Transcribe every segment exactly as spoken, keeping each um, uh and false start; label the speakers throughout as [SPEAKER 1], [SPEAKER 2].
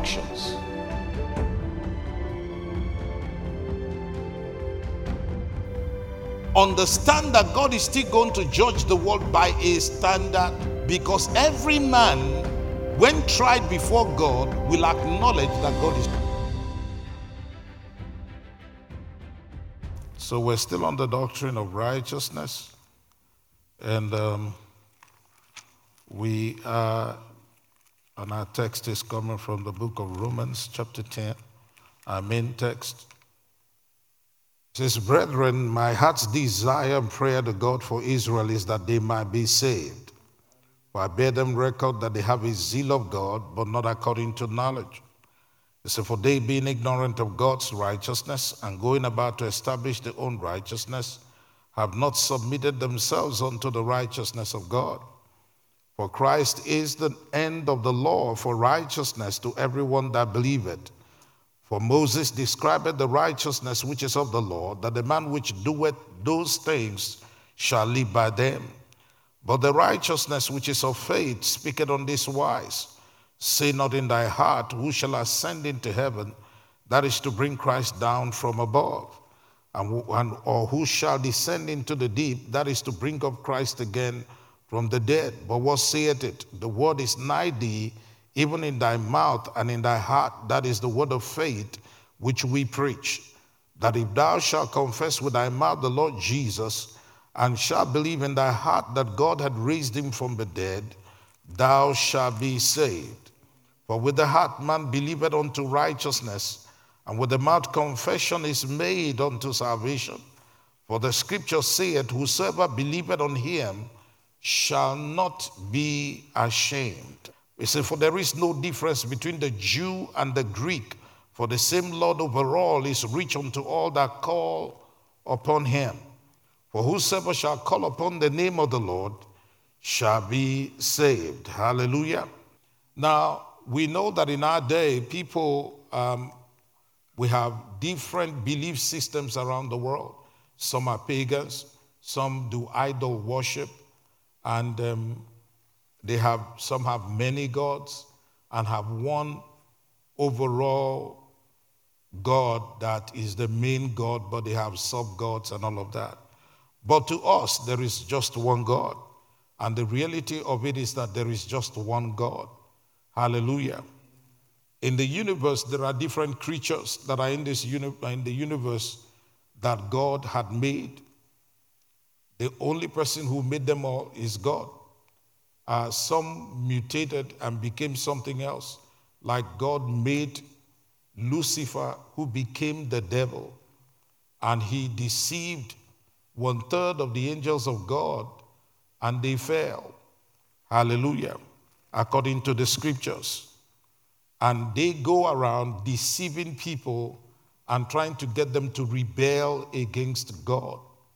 [SPEAKER 1] actions. Understand that God is still going to judge the world by a standard, because every man, when tried before God, will acknowledge that God is. So we're still on the doctrine of righteousness, and um, we are, and our text is coming from the book of Romans chapter ten, our main text. It says, "Brethren, my heart's desire and prayer to God for Israel is that they might be saved. For I bear them record that they have a zeal of God, but not according to knowledge. It says, for they being ignorant of God's righteousness and going about to establish their own righteousness, have not submitted themselves unto the righteousness of God. For Christ is the end of the law for righteousness to everyone that believeth. For Moses described the righteousness which is of the law, that the man which doeth those things shall live by them. But the righteousness which is of faith speaketh on this wise, say not in thy heart, who shall ascend into heaven, that is to bring Christ down from above, and, and or who shall descend into the deep, that is to bring up Christ again from the dead. But what saith it? The word is nigh thee, even in thy mouth and in thy heart, that is the word of faith which we preach, that if thou shalt confess with thy mouth the Lord Jesus, and shalt believe in thy heart that God had raised him from the dead, thou shalt be saved. For with the heart man believeth unto righteousness, and with the mouth confession is made unto salvation. For the scripture saith, whosoever believeth on him shall not be ashamed. It says, for there is no difference between the Jew and the Greek, for the same Lord over all is rich unto all that call upon him. For whosoever shall call upon the name of the Lord shall be saved. Hallelujah. Now, we know that in our day, people, um, we have different belief systems around the world. Some are pagans, some do idol worship, and um, they have some have many gods and have one overall God that is the main God, but they have sub-gods and all of that. But to us, there is just one God. And the reality of it is that there is just one God. Hallelujah. In the universe, there are different creatures that are in this uni- in the universe that God had made. The only person who made them all is God. Uh, some mutated and became something else, like God made Lucifer, who became the devil, and he deceived one third of the angels of God, and they fell. Hallelujah. According to the scriptures. And they go around deceiving people and trying to get them to rebel against God.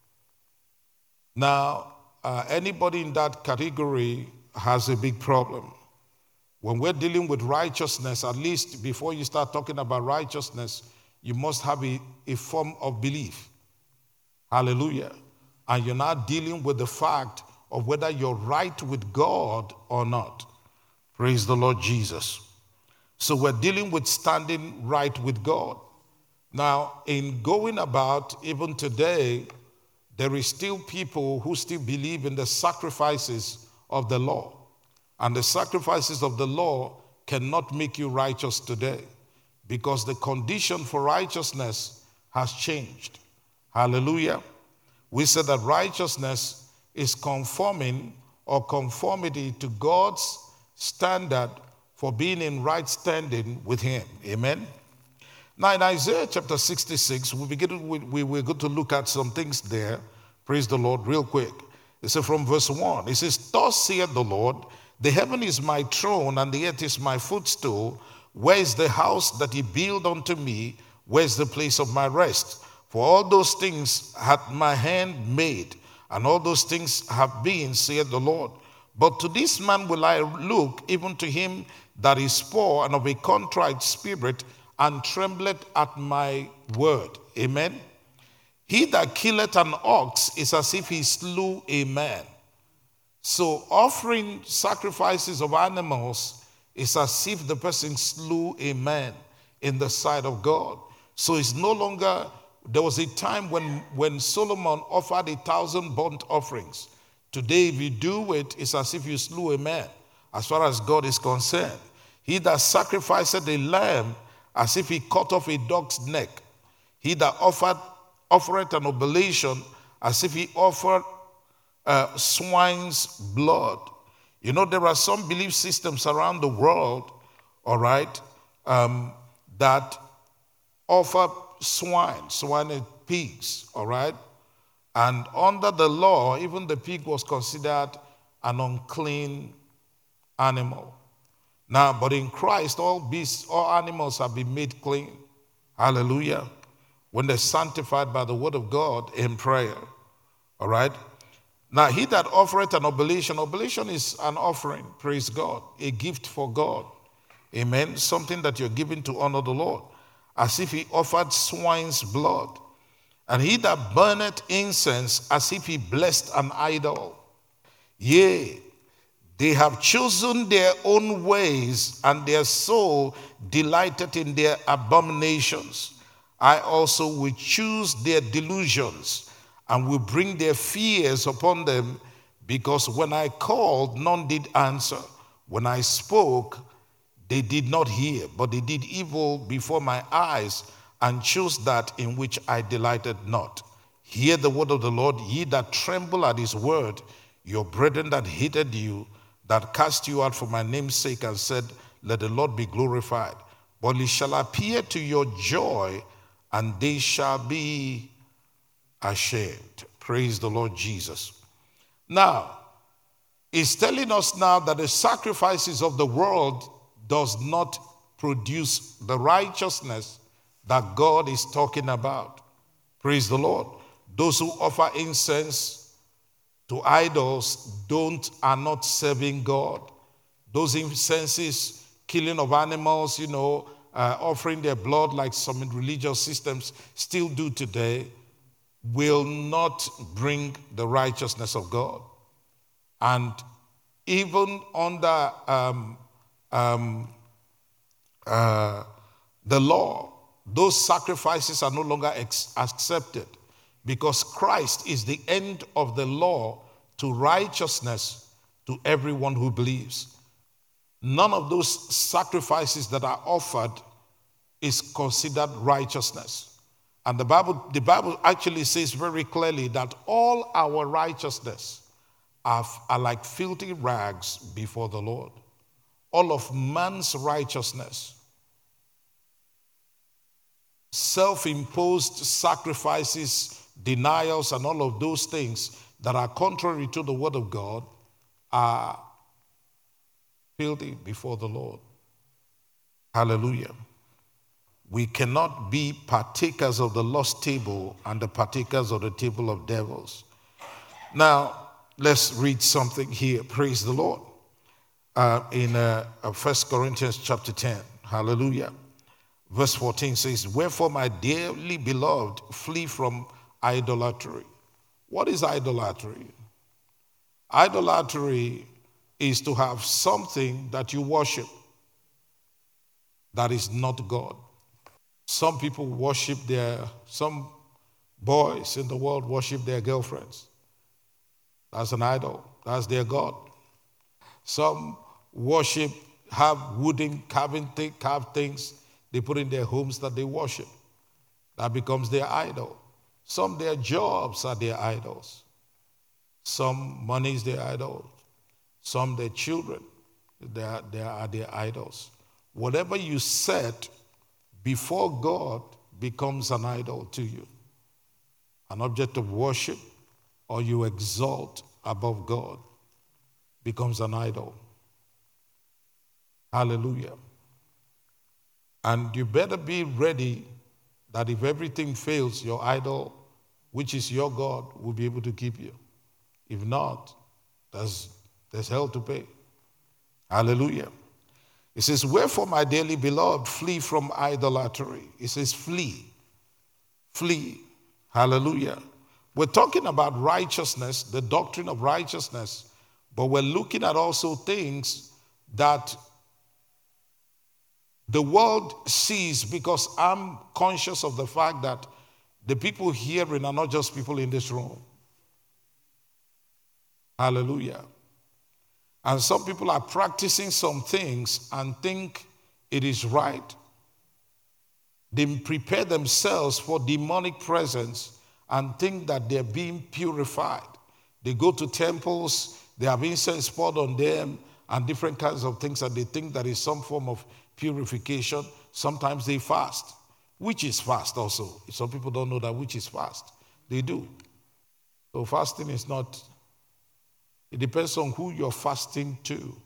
[SPEAKER 1] Now, uh, anybody in that category has a big problem. When we're dealing with righteousness, at least before you start talking about righteousness, you must have a, a form of belief. Hallelujah. And you're not dealing with the fact of whether you're right with God or not. Praise the Lord Jesus. So we're dealing with standing right with God. Now, in going about, even today, there is still people who still believe in the sacrifices of the law. And the sacrifices of the law cannot make you righteous today, because the condition for righteousness has changed. Hallelujah. We said that righteousness is conforming or conformity to God's standard for being in right standing with him. Amen. Now in Isaiah chapter sixty-six, we begin, we, we, we're going to look at some things there. Praise the Lord real quick. It says from verse one, it says, thus saith the Lord, the heaven is my throne and the earth is my footstool. Where is the house that he built unto me? Where is the place of my rest? For all those things hath my hand made, and all those things have been, saith the Lord. But to this man will I look, even to him that is poor and of a contrite spirit, and trembleth at my word. Amen. He that killeth an ox is as if he slew a man. So offering sacrifices of animals It's as if the person slew a man in the sight of God. So it's no longer, there was a time when, when Solomon offered a thousand burnt offerings. Today, if you do it, it's as if you slew a man, as far as God is concerned. He that sacrificed a lamb, as if he cut off a dog's neck. He that offered offered an oblation, as if he offered uh, swine's blood. You know, there are some belief systems around the world, all right, um, that offer swine, swine and pigs, all right? And under the law, even the pig was considered an unclean animal. Now, but in Christ, all beasts, all animals have been made clean. Hallelujah. When they're sanctified by the word of God in prayer. All right? Now, he that offereth an oblation, oblation is an offering, praise God, a gift for God. Amen. Something that you're giving to honor the Lord, as if he offered swine's blood. And he that burneth incense, as if he blessed an idol. Yea, they have chosen their own ways, and their soul delighted in their abominations. I also will choose their delusions, and will bring their fears upon them, because when I called, none did answer. When I spoke, they did not hear, but they did evil before my eyes, and chose that in which I delighted not. Hear the word of the Lord, ye that tremble at his word, your brethren that hated you, that cast you out for my name's sake, and said, let the Lord be glorified. But it shall appear to your joy, and they shall be ashamed. Praise the Lord Jesus. Now, it's telling us now that the sacrifices of the world does not produce the righteousness that God is talking about. Praise the Lord. Those who offer incense to idols don't are not serving God. Those incenses, killing of animals, you know, uh, offering their blood like some religious systems still do today, will not bring the righteousness of God. And even under um, um, uh, the law, those sacrifices are no longer ex- accepted, because Christ is the end of the law to righteousness to everyone who believes. None of those sacrifices that are offered is considered righteousness. And the Bible, the Bible actually says very clearly that all our righteousness are, are like filthy rags before the Lord. All of man's righteousness, self-imposed sacrifices, denials, and all of those things that are contrary to the word of God are filthy before the Lord. Hallelujah. We cannot be partakers of the Lord's table and the partakers of the table of devils. Now, let's read something here. Praise the Lord. Uh, in uh, First Corinthians chapter ten. Hallelujah. Verse fourteen says, wherefore, my dearly beloved, flee from idolatry. What is idolatry? Idolatry is to have something that you worship that is not God. Some people worship their, some boys in the world worship their girlfriends. That's an idol. That's their God. Some worship, have wooden carving thing, carved things they put in their homes that they worship. That becomes their idol. Some, their jobs are their idols. Some, money is their idol. Some, their children, they are, they are their idols. Whatever you set before God becomes an idol to you, an object of worship, or you exalt above God becomes an idol. Hallelujah. And you better be ready that if everything fails, your idol, which is your God, will be able to keep you. If not, there's, there's hell to pay. Hallelujah. It says, wherefore, my dearly beloved, flee from idolatry. It says, flee. Flee. Hallelujah. We're talking about righteousness, the doctrine of righteousness, but we're looking at also things that The world sees, because I'm conscious of the fact that the people hearing are not just people in this room. Hallelujah. And some people are practicing some things and think it is right. They prepare themselves for demonic presence and think that they're being purified. They go to temples, they have incense poured on them and different kinds of things, and they think that is some form of purification. Sometimes they fast. Witches fast also. Some people don't know that witches fast. They do. So fasting is not, it depends on who you're fasting to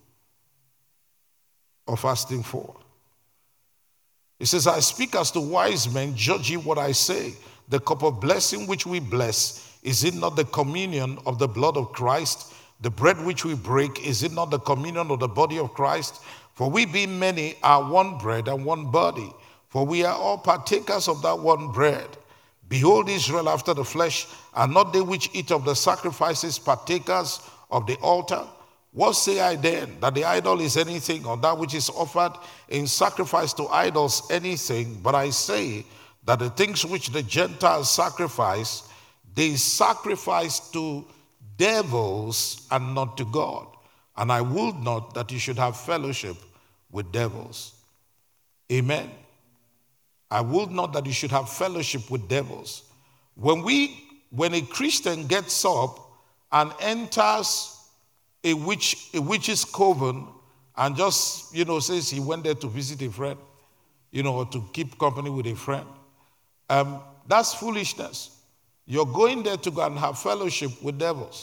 [SPEAKER 1] or fasting for. It says, I speak as to wise men, judge ye what I say. The cup of blessing which we bless, is it not the communion of the blood of Christ? The bread which we break, is it not the communion of the body of Christ? For we being many are one bread and one body, for we are all partakers of that one bread. Behold, Israel after the flesh, are not they which eat of the sacrifices partakers of the altar? What say I then? That the idol is anything, or that which is offered in sacrifice to idols anything? But I say that the things which the Gentiles sacrifice, they sacrifice to devils and not to God. And I would not that you should have fellowship with devils. Amen. I would not that you should have fellowship with devils. When we, when a Christian gets up and enters a witch, a witch's coven, and just, you know, says he went there to visit a friend, you know, or to keep company with a friend, um, that's foolishness. You're going there to go and have fellowship with devils.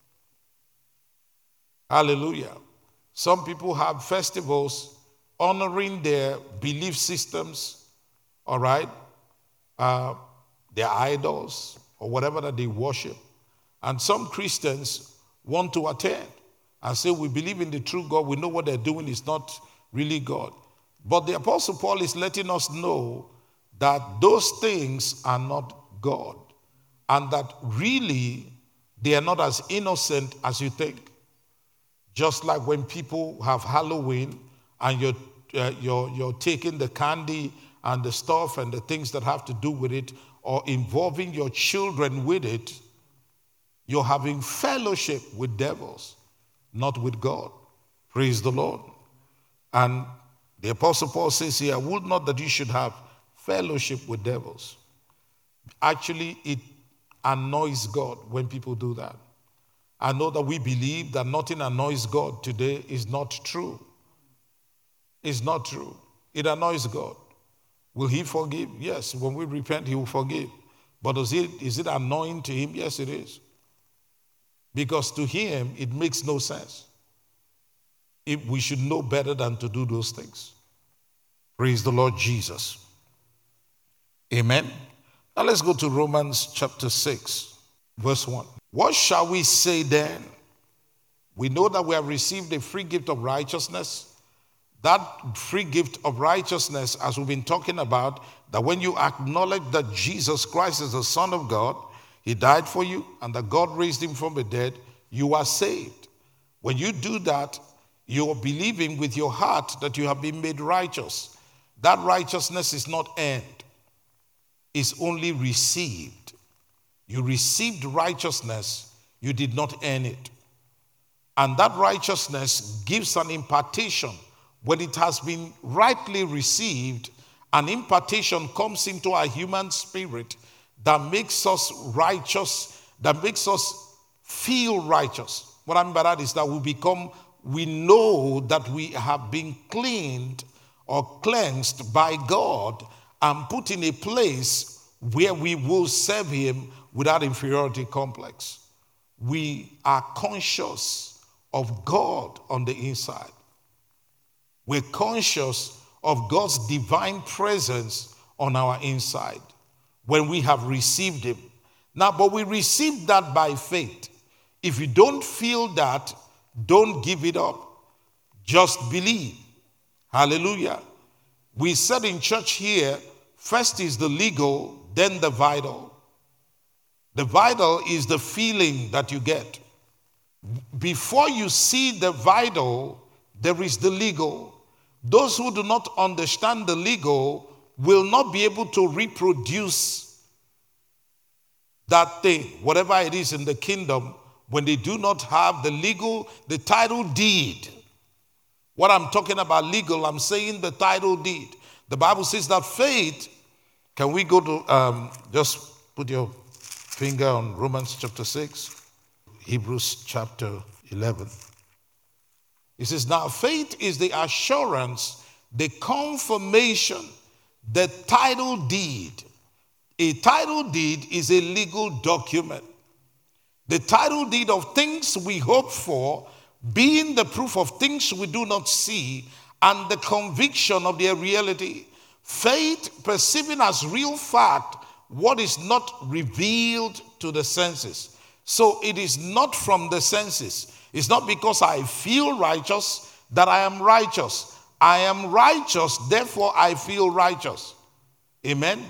[SPEAKER 1] Hallelujah. Some people have festivals honoring their belief systems, all right, uh, their idols, or whatever that they worship. And some Christians want to attend and say, we believe in the true God, we know what they're doing is not really God. But the Apostle Paul is letting us know that those things are not God, and that really they are not as innocent as you think. Just like when people have Halloween and you're, uh, you're, you're taking the candy and the stuff and the things that have to do with it, or involving your children with it, you're having fellowship with devils, not with God. Praise the Lord. And the Apostle Paul says here, I would not that you should have fellowship with devils. Actually, it annoys God when people do that. I know that we believe that nothing annoys God today is not true. It's not true. It annoys God. Will he forgive? Yes. When we repent, he will forgive. But is it, is it annoying to him? Yes, it is. Because to him, it makes no sense. If we should know better than to do those things. Praise the Lord Jesus. Amen. Now let's go to Romans chapter six, verse one. What shall we say then? We know that we have received a free gift of righteousness. That free gift of righteousness, as we've been talking about, that when you acknowledge that Jesus Christ is the Son of God, he died for you, and that God raised him from the dead, you are saved. When you do that, you are believing with your heart that you have been made righteous. That righteousness is not earned. It's only received. You received righteousness, you did not earn it. And that righteousness gives an impartation. When it has been rightly received, an impartation comes into our human spirit that makes us righteous, that makes us feel righteous. What I mean by that is that we become, we know that we have been cleaned or cleansed by God and put in a place where we will serve him without inferiority complex. We are conscious of God on the inside. We're conscious of God's divine presence on our inside when we have received him. Now, but we receive that by faith. If you don't feel that, don't give it up. Just believe. Hallelujah. We said in church here, first is the legal, then the vital. The vital is the feeling that you get. Before you see the vital, there is the legal. Those who do not understand the legal will not be able to reproduce that thing, whatever it is in the kingdom, when they do not have the legal, the title deed. What I'm talking about legal, I'm saying the title deed. The Bible says that faith, can we go to, um, just put your finger on Romans chapter six, Hebrews chapter eleven. It says, now faith is the assurance, the confirmation, the title deed. A title deed is a legal document. The title deed of things we hope for, being the proof of things we do not see, and the conviction of their reality. Faith perceiving as real fact what is not revealed to the senses. So it is not from the senses. It's not because I feel righteous that I am righteous. I am righteous, therefore I feel righteous. Amen.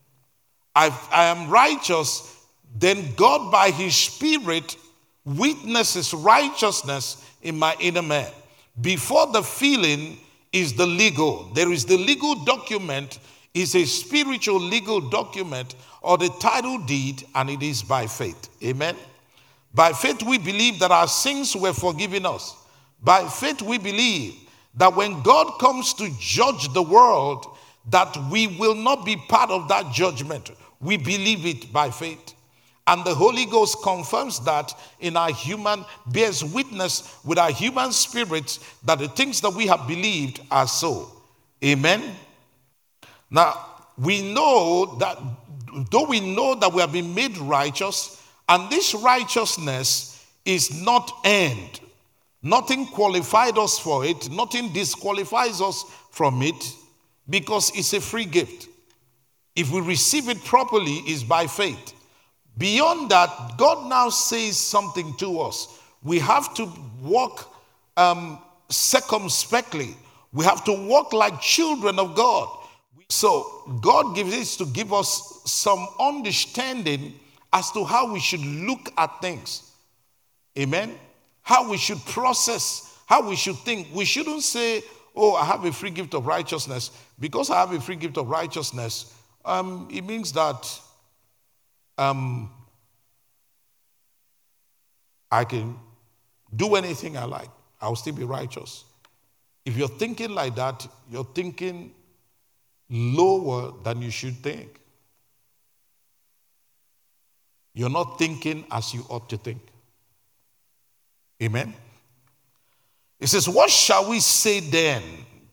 [SPEAKER 1] I, I am righteous, then God by his Spirit witnesses righteousness in my inner man. Before the feeling is the legal. There is the legal document, is a spiritual legal document or the title deed, and it is by faith. Amen. By faith we believe that our sins were forgiven us. By faith we believe that when God comes to judge the world, that we will not be part of that judgment. We believe it by faith. And the Holy Ghost confirms that in our human, bears witness with our human spirits that the things that we have believed are so. Amen. Now, we know that, though we know that we have been made righteous, and this righteousness is not earned. Nothing qualified us for it. Nothing disqualifies us from it, because it's a free gift. If we receive it properly, it's by faith. Beyond that, God now says something to us. We have to walk um, circumspectly. We have to walk like children of God. So God gives this to give us some understanding as to how we should look at things. Amen. How we should process, how we should think. We shouldn't say, oh, I have a free gift of righteousness. Because I have a free gift of righteousness, um, it means that um, I can do anything I like. I'll still be righteous. If you're thinking like that, you're thinking lower than you should think. You're not thinking as you ought to think. Amen. It says, what shall we say then?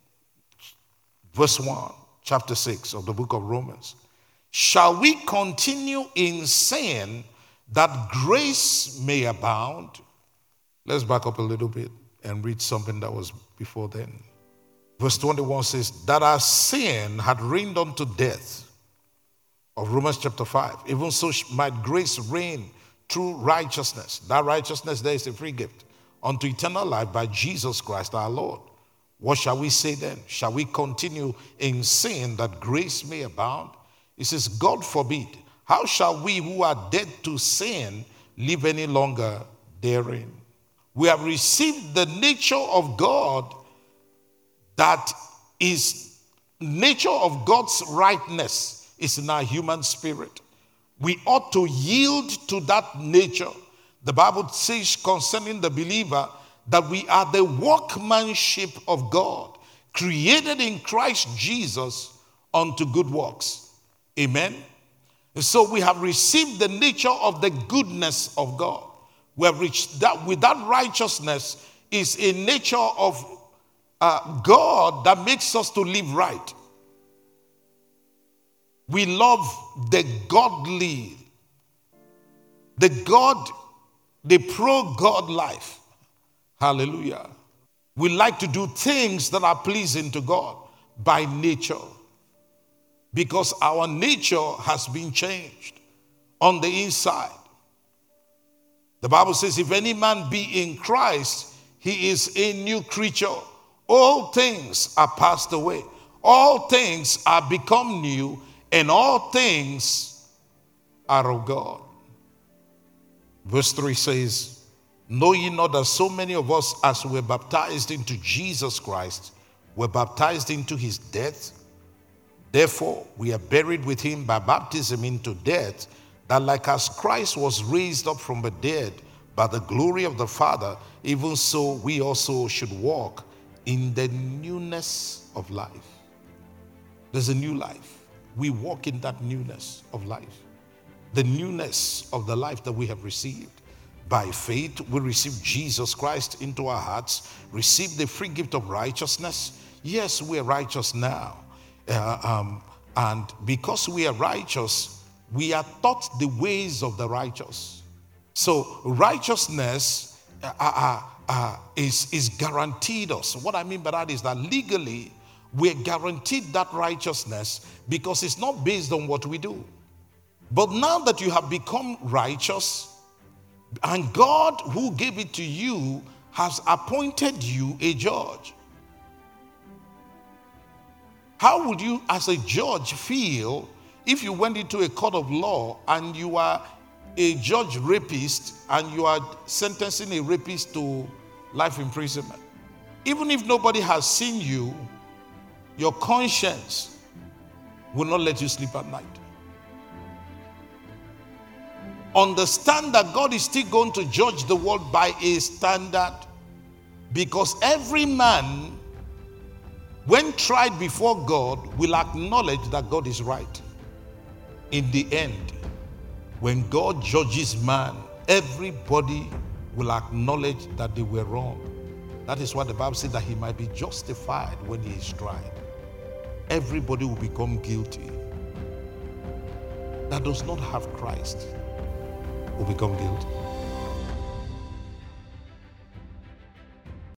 [SPEAKER 1] Verse one, chapter six of the book of Romans. Shall we continue in sin that grace may abound? Let's back up a little bit and read something that was before then. Verse twenty-one says, that our sin had reigned unto death. Of Romans chapter five. Even so might grace reign through righteousness. That righteousness there is a free gift unto eternal life by Jesus Christ our Lord. What shall we say then? Shall we continue in sin that grace may abound? It says, God forbid. How shall we who are dead to sin live any longer therein? We have received the nature of God, that is nature of God's rightness is in our human spirit. We ought to yield to that nature. The Bible says concerning the believer that we are the workmanship of God, created in Christ Jesus unto good works. Amen. And so we have received the nature of the goodness of God. We have reached that. With that righteousness is a nature of uh, God that makes us to live right. We love the godly, the God, the pro-God life. Hallelujah. We like to do things that are pleasing to God by nature, because our nature has been changed on the inside. The Bible says, if any man be in Christ, he is a new creature. All things are passed away. All things are become new. And all things are of God. Verse three says, know ye not that so many of us as were baptized into Jesus Christ were baptized into his death. Therefore, we are buried with him by baptism into death, that like as Christ was raised up from the dead by the glory of the Father, even so we also should walk in the newness of life. There's a new life. We walk in that newness of life. The newness of the life that we have received. By faith, we receive Jesus Christ into our hearts, receive the free gift of righteousness. Yes, we are righteous now. Uh, um, and because we are righteous, we are taught the ways of the righteous. So righteousness uh, uh, uh, is, is guaranteed us. What I mean by that is that legally, we're guaranteed that righteousness because it's not based on what we do. But now that you have become righteous, and God who gave it to you has appointed you a judge. How would you as a judge feel if you went into a court of law and you are a judge rapist and you are sentencing a rapist to life imprisonment? Even if nobody has seen you, your conscience will not let you sleep at night. Understand that God is still going to judge the world by a standard, because every man, when tried before God, will acknowledge that God is right. In the end, when God judges man, everybody will acknowledge that they were wrong. That is why the Bible says that he might be justified when he is tried. Everybody will become guilty. That does not have Christ will become guilty.